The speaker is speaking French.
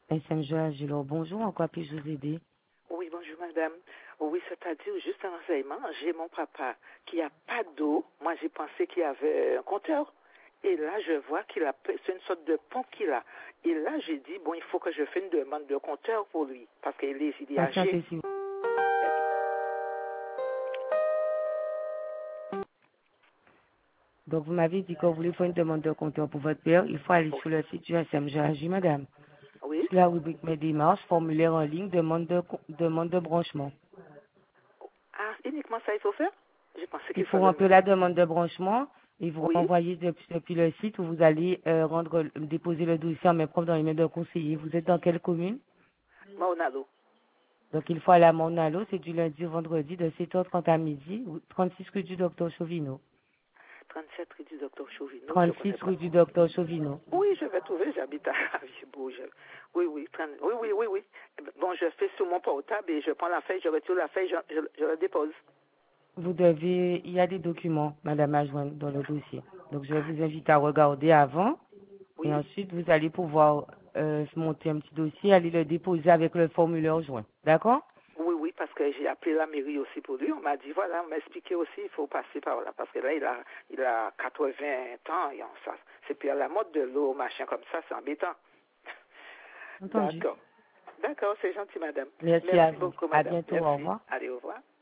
SMG Agilo, bonjour, en quoi puis-je vous aider? Oui, bonjour madame. Oui, c'est-à-dire, juste un renseignement, j'ai mon papa qui a pas d'eau. Moi, j'ai pensé qu'il y avait un compteur. Et là, je vois c'est une sorte de pompe qu'il a. Et là, j'ai dit, bon, il faut que je fasse une demande de compteur pour lui, parce qu'il est âgé. Patientez, s'il vous plaît. Donc, vous m'avez dit que vous voulez faire une demande de compteur pour votre père. Il faut aller Oui. sur le site du SMG Agilo, madame. Oui. Sur la rubrique Mes démarches, formulaire en ligne, demande de branchement. Ah, uniquement ça, il faut faire? J'ai pensé Il qu'il faut fallait remplir même. la demande de branchement et vous Oui. renvoyer depuis le site où vous allez déposer le dossier en main propre dans les mains d'un conseiller. Vous êtes dans quelle commune? Maunalo. Donc, il faut aller à Monalo, c'est du lundi au vendredi de 7h30 à midi, ou 36 rue du Docteur Chauvineau. 37 rue du docteur Chauvineau, je 36 connais pas. rue du Docteur Chauvineau. Oui, je vais trouver, j'habite à Vieux-Beau. Oui, oui, oui, oui, oui, oui. Bon, je fais sur mon portable et je prends la feuille, je retire la feuille, je la dépose. Il y a des documents, madame, à joindre dans le dossier. Donc, je vais vous inviter à regarder avant et Oui, ensuite, vous allez pouvoir monter un petit dossier, aller le déposer avec le formulaire joint. D'accord? oui, oui, parce que j'ai appelé la mairie aussi pour lui. On m'a dit, voilà, on m'a expliqué aussi, il faut passer par là. Parce que là, il a 80 ans et ça, c'est puis à la mode de l'eau, machin comme ça, c'est embêtant. Entendu. D'accord. D'accord, c'est gentil, madame. Merci à Merci vous. beaucoup, À madame. bientôt. Au Merci. revoir. Allez, au revoir.